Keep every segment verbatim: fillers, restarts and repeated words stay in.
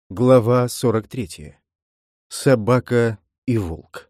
Глава сорок третья. Собака и волк.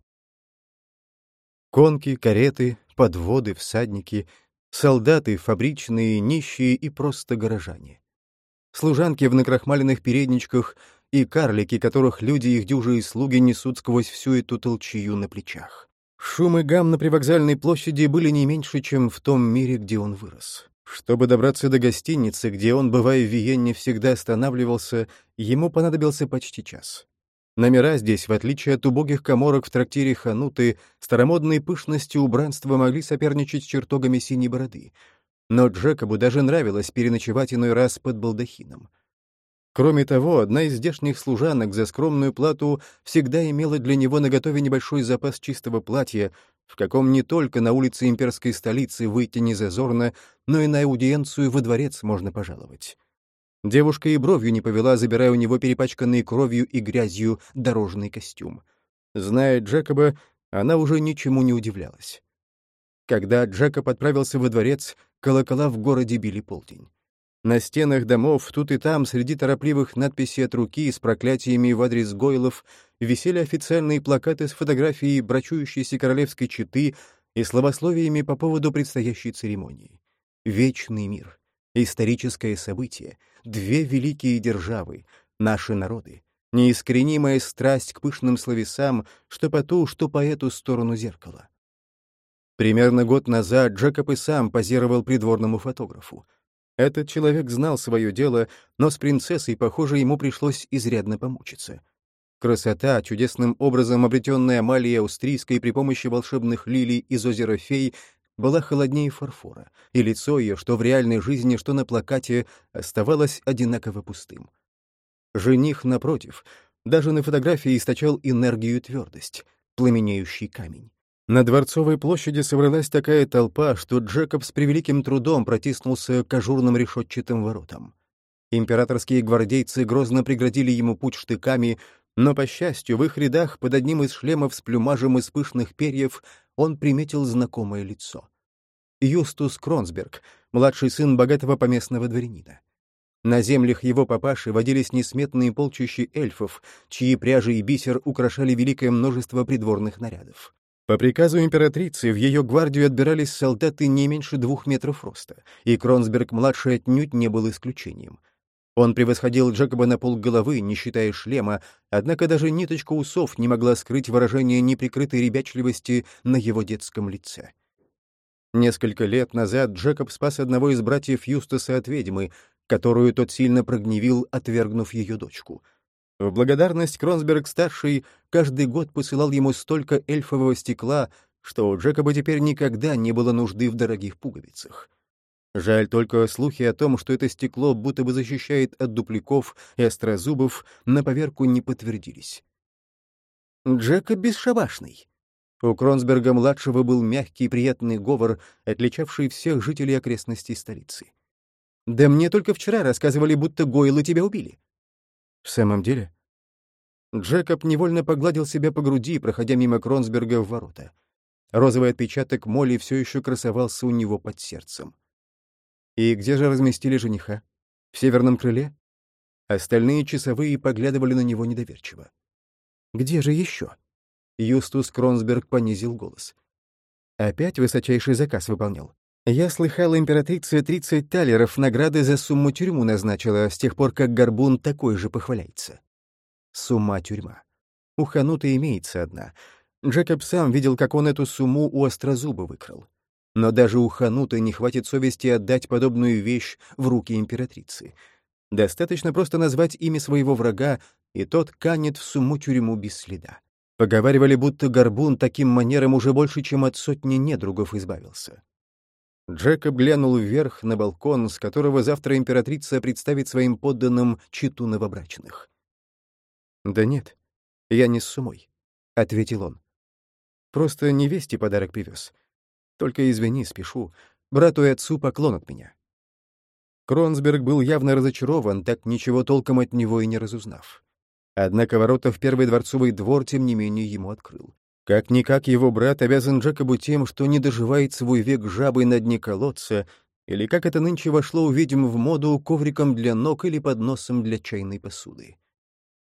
Конки, кареты, подводы, всадники, солдаты, фабричные, нищие и просто горожане. Служанки в накрахмаленных передничках и карлики, которых люди и их дюжие слуги несут сквозь всю эту толчею на плечах. Шум и гам на привокзальной площади были не меньше, чем в том мире, где он вырос. Чтобы добраться до гостиницы, где он, бывая в Виенне, всегда останавливался, ему понадобился почти час. Номера здесь, в отличие от убогих каморок в трактире Хануты, старомодной пышностью убранства могли соперничать с чертогами синей бороды. Но Джекобу даже нравилось переночевать иной раз под балдахином. Кроме того, одна из здешних служанок за скромную плату всегда имела для него наготове небольшой запас чистого платья, в каком не только на улице имперской столицы выйти незазорно, но и на аудиенцию во дворец можно пожаловать. Девушка и бровью не повела, забирая у него перепачканный кровью и грязью дорожный костюм. Зная Джекоба, она уже ничему не удивлялась. Когда Джекоб отправился во дворец, колокола в городе били полдень. На стенах домов, тут и там, среди торопливых надписей от руки с проклятиями в адрес Гойлов, висели официальные плакаты с фотографией брачующейся королевской четы и словословиями по поводу предстоящей церемонии. Вечный мир, историческое событие, две великие державы, наши народы, неискоренимая страсть к пышным словесам, что по ту, что по эту сторону зеркала. Примерно год назад Джекоб и сам позировал придворному фотографу. Этот человек знал свое дело, но с принцессой, похоже, ему пришлось изрядно помучиться. Красота, чудесным образом обретенная Амалией Австрийской при помощи волшебных лилий из озера Фей, была холоднее фарфора, и лицо ее, что в реальной жизни, что на плакате, оставалось одинаково пустым. Жених, напротив, даже на фотографии источал энергию и твердость, пламенеющий камень. На Дворцовой площади собралась такая толпа, что Джекоб с превеликим трудом протиснулся к ажурным решетчатым воротам. Императорские гвардейцы грозно преградили ему путь штыками, но, по счастью, в их рядах под одним из шлемов с плюмажем из пышных перьев он приметил знакомое лицо. Юстус Кронсберг, младший сын богатого поместного дворянина. На землях его папаши водились несметные полчища эльфов, чьи пряжи и бисер украшали великое множество придворных нарядов. По приказу императрицы в ее гвардию отбирались солдаты не меньше двух метров роста, и Кронсберг-младший отнюдь не был исключением. Он превосходил Джекоба на полголовы, не считая шлема, однако даже ниточка усов не могла скрыть выражение неприкрытой ребячливости на его детском лице. Несколько лет назад Джекоб спас одного из братьев Юстаса от ведьмы, которую тот сильно прогневил, отвергнув ее дочку. В благодарность Кронсберг-старший каждый год посылал ему столько эльфового стекла, что у Джекоба теперь никогда не было нужды в дорогих пуговицах. Жаль только слухи о том, что это стекло будто бы защищает от дупляков и острозубов, на поверку не подтвердились. Джекоб бесшабашный. У Кронсберга-младшего был мягкий и приятный говор, отличавший всех жителей окрестностей столицы. «Да мне только вчера рассказывали, будто Гойлы тебя убили». «В самом деле?» Джекоб невольно погладил себя по груди, проходя мимо Кронсберга в ворота. Розовый отпечаток моли все еще красовался у него под сердцем. «И где же разместили жениха? В северном крыле?» Остальные часовые поглядывали на него недоверчиво. «Где же еще?» Юстус Кронсберг понизил голос. «Опять высочайший заказ выполнял. Я слыхала, императрица тридцать талеров награды за сумму тюрьму назначила, с тех пор, как горбун такой же похваляется». Сумма тюрьма. У Ханута имеется одна. Джекоб сам видел, как он эту сумму у Острозуба выкрал. Но даже у Ханута не хватит совести отдать подобную вещь в руки императрицы. Достаточно просто назвать имя своего врага, и тот канет в сумму тюрьму без следа. Поговаривали, будто горбун таким манером уже больше, чем от сотни недругов избавился. Джекоб глянул вверх на балкон, с которого завтра императрица представит своим подданным чету новобрачных. «Да нет, я не с сумой», — ответил он. «Просто невесте подарок привез. Только извини, спешу. Брату и отцу поклон от меня». Кронсберг был явно разочарован, так ничего толком от него и не разузнав. Однако ворота в первый дворцовый двор, тем не менее, ему открыл. Как-никак его брат обязан Джекобу тем, что не доживает свой век жабой на дне колодца, или, как это нынче вошло у ведьм в моду, ковриком для ног или подносом для чайной посуды.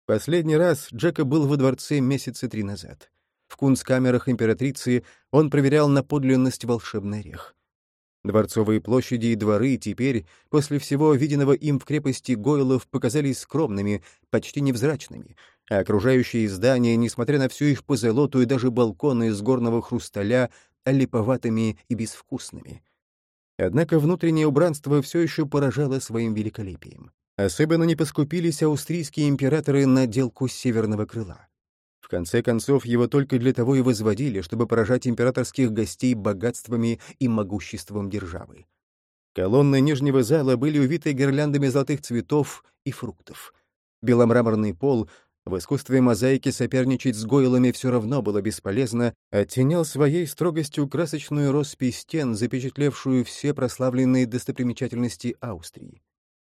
Последний раз Джекоб был во дворце месяца три назад. В кунсткамерах императрицы он проверял на подлинность волшебный орех. Дворцовые площади и дворы теперь, после всего виденного им в крепости Гойлов, показались скромными, почти невзрачными, а окружающие здания, несмотря на всю их позолоту и даже балконы из горного хрусталя, олиповатыми и безвкусными. Однако внутреннее убранство все еще поражало своим великолепием. Особенно не поскупились австрийские императоры на отделку северного крыла. В конце концов, его только для того и возводили, чтобы поражать императорских гостей богатствами и могуществом державы. Колонны нижнего зала были увиты гирляндами золотых цветов и фруктов. Беломраморный пол, в искусстве мозаики соперничать с Гойлами все равно было бесполезно, оттенял своей строгостью красочную роспись стен, запечатлевшую все прославленные достопримечательности Австрии.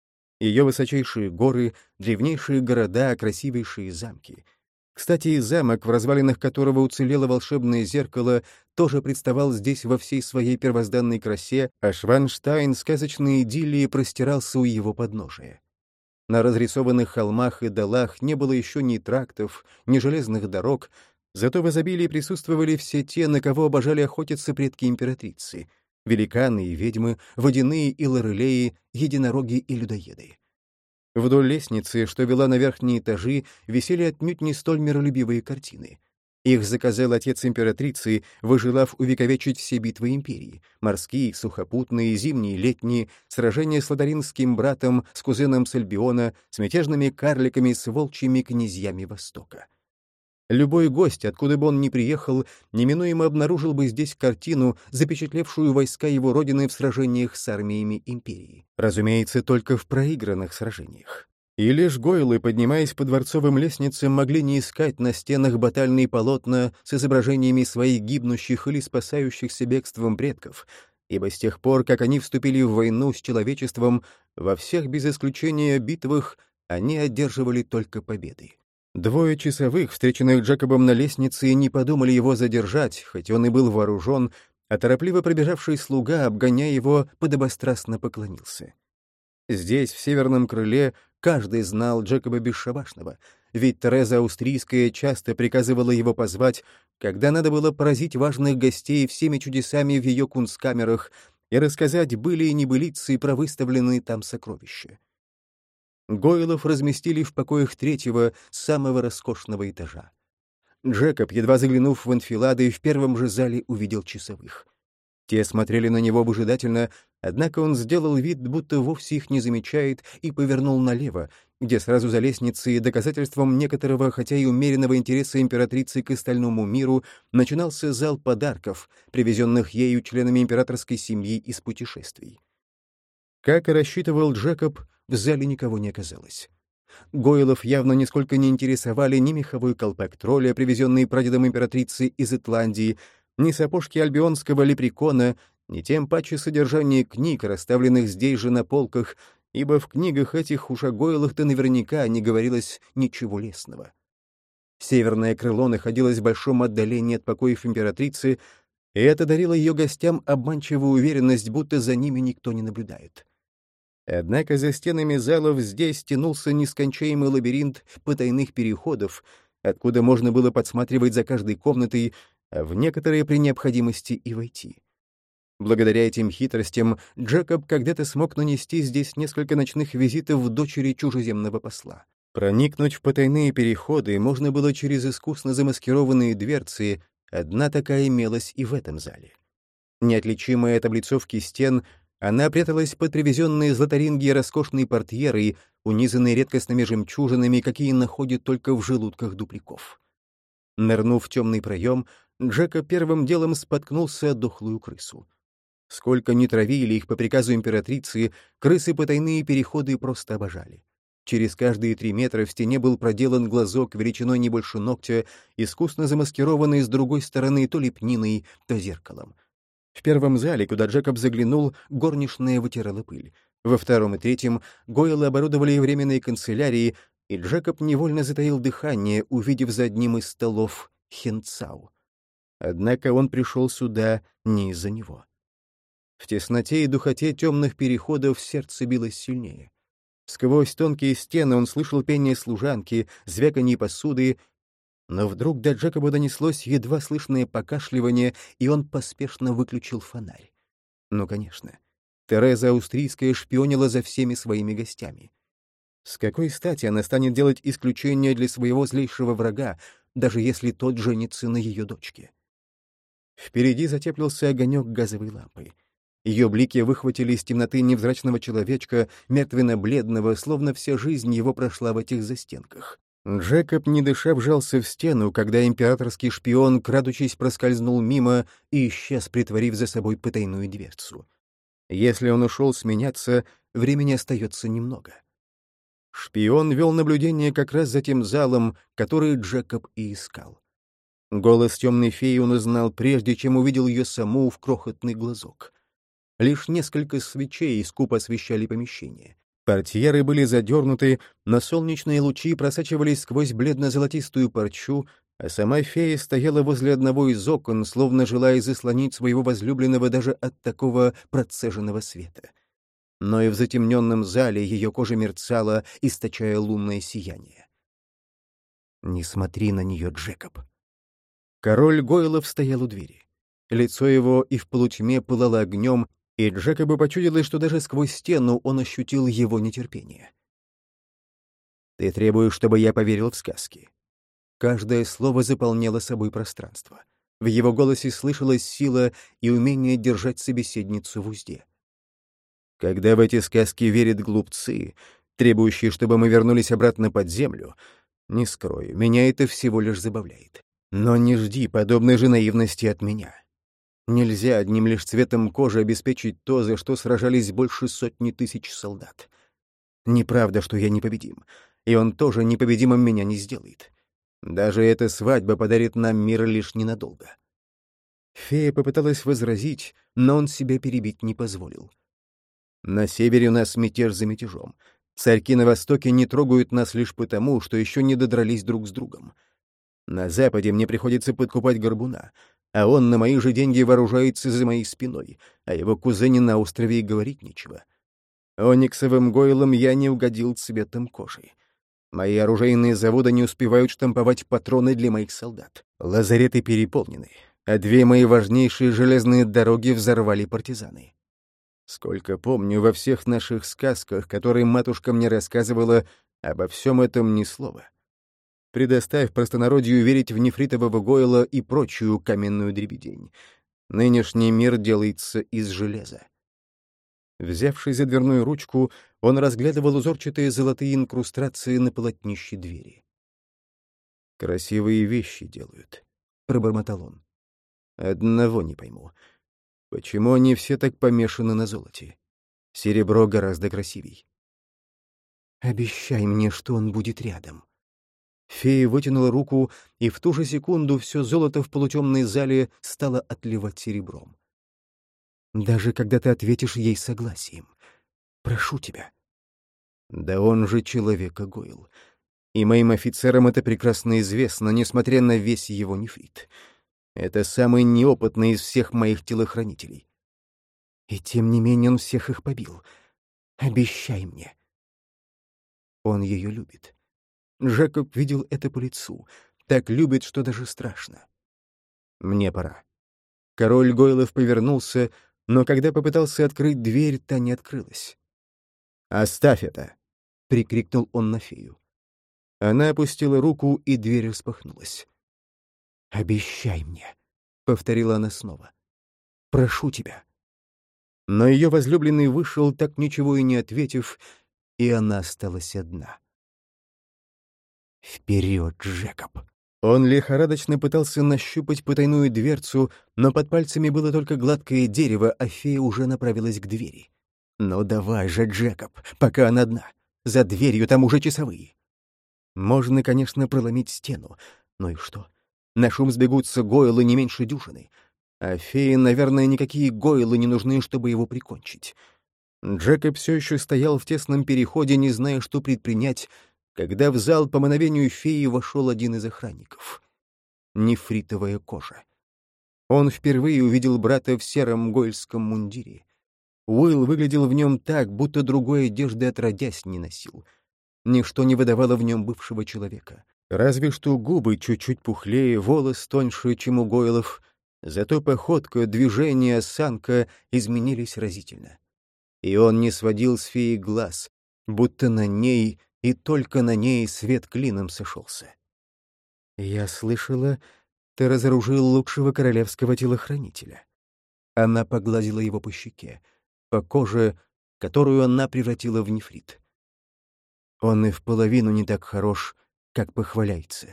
Ее высочайшие горы, древнейшие города, красивейшие замки. Кстати, и замок, в развалинах которого уцелело волшебное зеркало, тоже представал здесь во всей своей первозданной красе, а Шванштайн сказочной идиллии простирался у его подножия. На разрисованных холмах и долах не было еще ни трактов, ни железных дорог, зато в изобилии присутствовали все те, на кого обожали охотиться предки императрицы — великаны и ведьмы, водяные и лорелеи, единороги и людоеды. Вдоль лестницы, что вела на верхние этажи, висели отнюдь не столь миролюбивые картины. Их заказал отец императрицы, выжелав увековечить все битвы империи — морские, сухопутные, зимние, летние, сражения с ладаринским братом, с кузеном Сальбиона, с мятежными карликами, с волчьими князьями Востока. Любой гость, откуда бы он ни приехал, неминуемо обнаружил бы здесь картину, запечатлевшую войска его родины в сражениях с армиями империи. Разумеется, только в проигранных сражениях. И лишь Гойлы, поднимаясь по дворцовым лестницам, могли не искать на стенах батальные полотна с изображениями своих гибнущих или спасающихся бегством предков, ибо с тех пор, как они вступили в войну с человечеством, во всех без исключения битвах они одерживали только победы. Двое часовых, встреченных Джекобом на лестнице, не подумали его задержать, хоть он и был вооружен, а торопливо пробежавший слуга, обгоняя его, подобострастно поклонился. Здесь, в северном крыле, каждый знал Джекоба Бесшабашного, ведь Тереза Австрийская часто приказывала его позвать, когда надо было поразить важных гостей всеми чудесами в ее кунсткамерах и рассказать были и небылицы про выставленные там сокровища. Гойлов разместили в покоях третьего, самого роскошного этажа. Джекоб, едва заглянув в анфилады, в первом же зале увидел часовых. Те смотрели на него выжидательно, однако он сделал вид, будто вовсе их не замечает, и повернул налево, где сразу за лестницей, доказательством некоторого, хотя и умеренного интереса императрицы к остальному миру, начинался зал подарков, привезенных ею членами императорской семьи из путешествий. Как и рассчитывал Джекоб, в зале никого не оказалось. Гойлов явно нисколько не интересовали ни меховой колпак тролля, привезенный прадедом императрицы из Итландии, ни сапожки альбионского лепрекона, ни тем паче содержание книг, расставленных здесь же на полках, ибо в книгах этих уж о Гойлах-то наверняка не говорилось ничего лестного. Северное крыло находилось в большом отдалении от покоев императрицы, и это дарило ее гостям обманчивую уверенность, будто за ними никто не наблюдает. Однако за стенами залов здесь тянулся нескончаемый лабиринт потайных переходов, откуда можно было подсматривать за каждой комнатой, а в некоторые при необходимости и войти. Благодаря этим хитростям Джекоб когда-то смог нанести здесь несколько ночных визитов дочери чужеземного посла. Проникнуть в потайные переходы можно было через искусно замаскированные дверцы, одна такая имелась и в этом зале. Неотличимая от облицовки стен, она пряталась под привезенные из Лотарингии роскошные портьеры, унизанные редкостными жемчужинами, какие находят только в желудках дупляков. Нырнув в темный проем, Джека первым делом споткнулся о дохлую крысу. Сколько ни травили их по приказу императрицы, крысы потайные переходы просто обожали. Через каждые три метра в стене был проделан глазок величиной не больше ногтя, искусно замаскированный с другой стороны то лепниной, то зеркалом. В первом зале, куда Джекоб заглянул, горничная вытирала пыль. Во втором и третьем Гойлы оборудовали временные канцелярии, и Джекоб невольно затаил дыхание, увидев за одним из столов Хенцау. Однако он пришел сюда не из-за него. В тесноте и духоте темных переходов сердце билось сильнее. Сквозь тонкие стены он слышал пение служанки, звяканье посуды, но вдруг до Джекоба донеслось едва слышное покашливание, и он поспешно выключил фонарь. Ну, конечно, Тереза Австрийская шпионила за всеми своими гостями. С какой стати она станет делать исключение для своего злейшего врага, даже если тот женится на ее дочке? Впереди затеплился огонек газовой лампы. Ее блики выхватили из темноты невзрачного человечка, мертвенно-бледного, словно вся жизнь его прошла в этих застенках. Джекоб, не дыша, вжался в стену, когда императорский шпион, крадучись, проскользнул мимо и исчез, притворив за собой потайную дверцу. Если он ушел сменяться, времени остается немного. Шпион вел наблюдение как раз за тем залом, который Джекоб и искал. Голос темной феи он узнал, прежде чем увидел ее саму в крохотный глазок. Лишь несколько свечей скупо освещали помещение. Портьеры были задернуты, но солнечные лучи просачивались сквозь бледно-золотистую парчу, а сама фея стояла возле одного из окон, словно желая заслонить своего возлюбленного даже от такого процеженного света. Но и в затемненном зале ее кожа мерцала, источая лунное сияние. «Не смотри на нее, Джекоб». Король Гойлов стоял у двери. Лицо его и в полутьме пылало огнем, и Джекобу почудилось, что даже сквозь стену он ощутил его нетерпение. «Ты требуешь, чтобы я поверил в сказки?» Каждое слово заполняло собой пространство. В его голосе слышалась сила и умение держать собеседницу в узде. «Когда в эти сказки верят глупцы, требующие, чтобы мы вернулись обратно под землю, не скрою, меня это всего лишь забавляет. Но не жди подобной же наивности от меня. Нельзя одним лишь цветом кожи обеспечить то, за что сражались больше сотни тысяч солдат. Неправда, что я непобедим, и он тоже непобедимым меня не сделает. Даже эта свадьба подарит нам мир лишь ненадолго». Фея попыталась возразить, но он себя перебить не позволил. «На севере у нас мятеж за мятежом. Царьки на востоке не трогают нас лишь потому, что еще не додрались друг с другом. На западе мне приходится подкупать горбуна, а он на мои же деньги вооружается за моей спиной, а его кузене на острове и говорить нечего. Ониксовым гойлом я не угодил цветом кожи. Мои оружейные заводы не успевают штамповать патроны для моих солдат. Лазареты переполнены, а две мои важнейшие железные дороги взорвали партизаны. Сколько помню, во всех наших сказках, которые матушка мне рассказывала, обо всем этом ни слова. Предоставь простонародью верить в нефритового гойла и прочую каменную дребедень. Нынешний мир делается из железа». Взявшись за дверную ручку, он разглядывал узорчатые золотые инкрустации на полотнище двери. «Красивые вещи делают», — пробормотал он. «Одного не пойму. Почему они все так помешаны на золоте? Серебро гораздо красивей». «Обещай мне, что он будет рядом». Фея вытянула руку, и в ту же секунду все золото в полутемной зале стало отливать серебром. «Даже когда ты ответишь ей согласием. Прошу тебя». «Да он же человека Гойл. И моим офицерам это прекрасно известно, несмотря на весь его нефрит. Это самый неопытный из всех моих телохранителей. И тем не менее он всех их побил. Обещай мне». Он ее любит. Джекоб видел это по лицу. Так любит, что даже страшно. «Мне пора». Король Гойлов повернулся, но когда попытался открыть дверь, та не открылась. «Оставь это!» — прикрикнул он на фею. Она опустила руку, и дверь распахнулась. «Обещай мне», — повторила она снова. «Прошу тебя». Но ее возлюбленный вышел, так ничего и не ответив, и она осталась одна. «Вперед, Джекоб!» Он лихорадочно пытался нащупать потайную дверцу, но под пальцами было только гладкое дерево, а фея уже направилась к двери. «Ну давай же, Джекоб, пока она одна. За дверью там уже часовые». Можно, конечно, проломить стену. Ну и что? На шум сбегутся гойлы не меньше дюжины. А фее, наверное, никакие гойлы не нужны, чтобы его прикончить. Джекоб все еще стоял в тесном переходе, не зная, что предпринять, когда в зал по мановению феи вошел один из охранников. Нефритовая кожа. Он впервые увидел брата в сером гойльском мундире. Уилл выглядел в нем так, будто другой одежды отродясь не носил. Ничто не выдавало в нем бывшего человека. Разве что губы чуть-чуть пухлее, волос тоньше, чем у Гойлов, зато походка, движение, осанка изменились разительно. И он не сводил с феи глаз, будто на ней и только на ней свет клином сошелся. «Я слышала, ты разоружил лучшего королевского телохранителя». Она погладила его по щеке, по коже, которую она превратила в нефрит. Он и в половину не так хорош, как похваляется.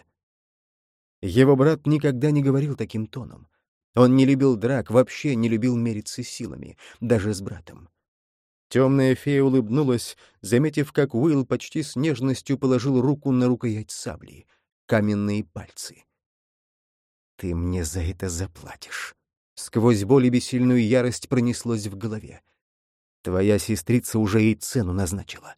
Его брат никогда не говорил таким тоном. Он не любил драк, вообще не любил мериться силами, даже с братом. Темная фея улыбнулась, заметив, как Уилл почти с нежностью положил руку на рукоять сабли, каменные пальцы. «Ты мне за это заплатишь». Сквозь боль и бессильную ярость пронеслось в голове. «Твоя сестрица уже ей цену назначила».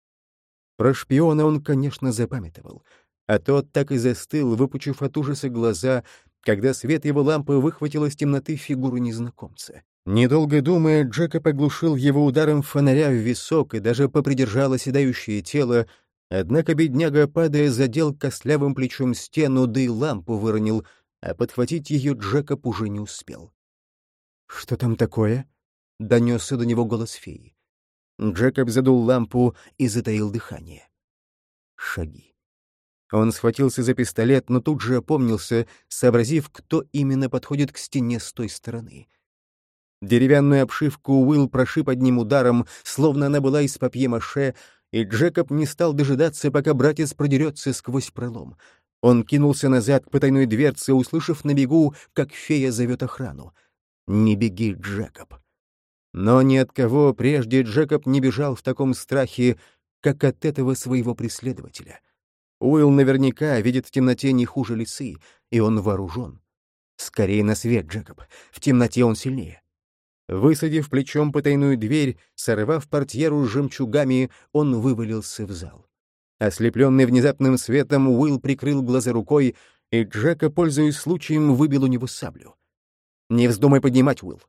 Про шпиона он, конечно, запамятовал, а тот так и застыл, выпучив от ужаса глаза, когда свет его лампы выхватил из темноты фигуру незнакомца. Недолго думая, Джекоб оглушил его ударом фонаря в висок и даже попридержал оседающее тело, однако бедняга, падая, задел костлявым плечом стену, да и лампу выронил, а подхватить ее Джекоб уже не успел. «Что там такое?» — донесся до него голос феи. Джекоб задул лампу и затаил дыхание. Шаги. Он схватился за пистолет, но тут же опомнился, сообразив, кто именно подходит к стене с той стороны. Деревянную обшивку Уилл прошиб одним ударом, словно она была из папье-маше, и Джекоб не стал дожидаться, пока братец продерется сквозь пролом. Он кинулся назад к потайной дверце, услышав на бегу, как фея зовет охрану. «Не беги, Джекоб». Но ни от кого прежде Джекоб не бежал в таком страхе, как от этого своего преследователя. Уилл наверняка видит в темноте не хуже лисы, и он вооружен. Скорее на свет, Джекоб. В темноте он сильнее. Высадив плечом потайную дверь, сорвав портьеру с жемчугами, он вывалился в зал. Ослепленный внезапным светом, Уилл прикрыл глаза рукой, и Джека, пользуясь случаем, выбил у него саблю. «Не вздумай поднимать, Уилл».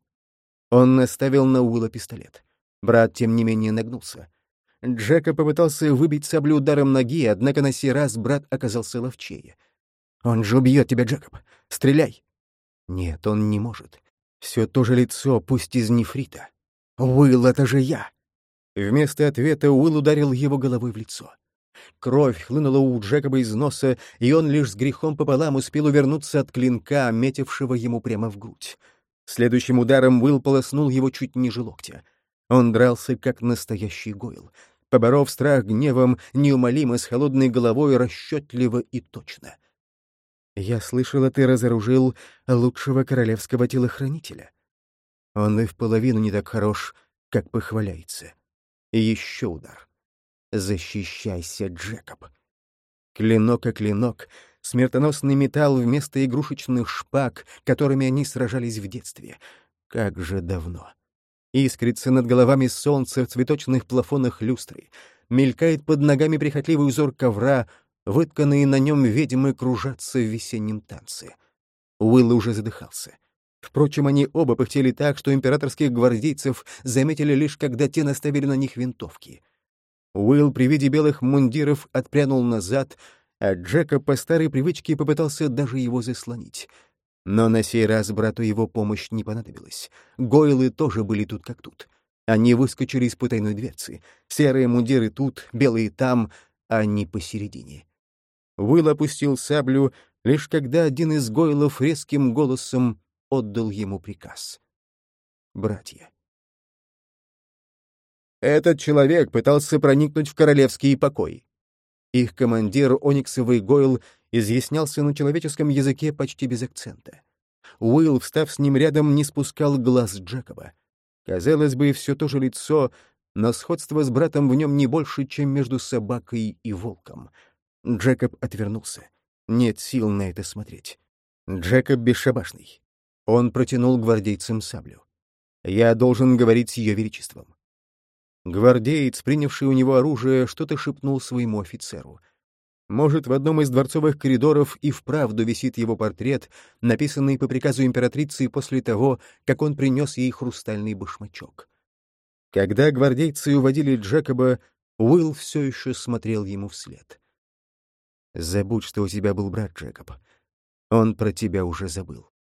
Он наставил на Уилла пистолет. Брат, тем не менее, нагнулся. Джека попытался выбить саблю ударом ноги, однако на сей раз брат оказался ловчее. «Он же убьет тебя, Джекоб! Стреляй!» Нет, он не может. Все то же лицо, пусть из нефрита. «Уилл, это же я!» Вместо ответа Уилл ударил его головой в лицо. Кровь хлынула у Джекоба из носа, и он лишь с грехом пополам успел увернуться от клинка, метившего ему прямо в грудь. Следующим ударом Уилл полоснул его чуть ниже локтя. Он дрался, как настоящий Гойл, поборов страх гневом, неумолимо, с холодной головой, расчетливо и точно. «Я слышала, ты разоружил лучшего королевского телохранителя. Он и в половину не так хорош, как похваляется. И еще удар. Защищайся, Джекоб». Клинок о клинок, смертоносный металл вместо игрушечных шпаг, которыми они сражались в детстве. Как же давно. Искрится над головами солнце в цветочных плафонах люстры. Мелькает под ногами прихотливый узор ковра, вытканные на нем ведьмы кружатся в весеннем танце. Уилл уже задыхался. Впрочем, они оба пыхтели так, что императорских гвардейцев заметили лишь, когда те наставили на них винтовки. Уилл при виде белых мундиров отпрянул назад, а Джека по старой привычке попытался даже его заслонить. Но на сей раз брату его помощь не понадобилась. Гойлы тоже были тут как тут. Они выскочили из потайной дверцы. Серые мундиры тут, белые там, а не посередине. Уилл опустил саблю, лишь когда один из Гойлов резким голосом отдал ему приказ. «Братья». Этот человек пытался проникнуть в королевские покои. Их командир, ониксовый Гойл, изъяснялся на человеческом языке почти без акцента. Уилл, встав с ним рядом, не спускал глаз Джекоба. Казалось бы, все то же лицо, но сходство с братом в нем не больше, чем между собакой и волком. Джекоб отвернулся. Нет сил на это смотреть. Джекоб бесшабашный. Он протянул гвардейцам саблю. «Я должен говорить с ее величеством». Гвардеец, принявший у него оружие, что-то шепнул своему офицеру. Может, в одном из дворцовых коридоров и вправду висит его портрет, написанный по приказу императрицы после того, как он принес ей хрустальный башмачок. Когда гвардейцы уводили Джекоба, Уилл все еще смотрел ему вслед. «Забудь, что у тебя был брат, Джекоб. Он про тебя уже забыл».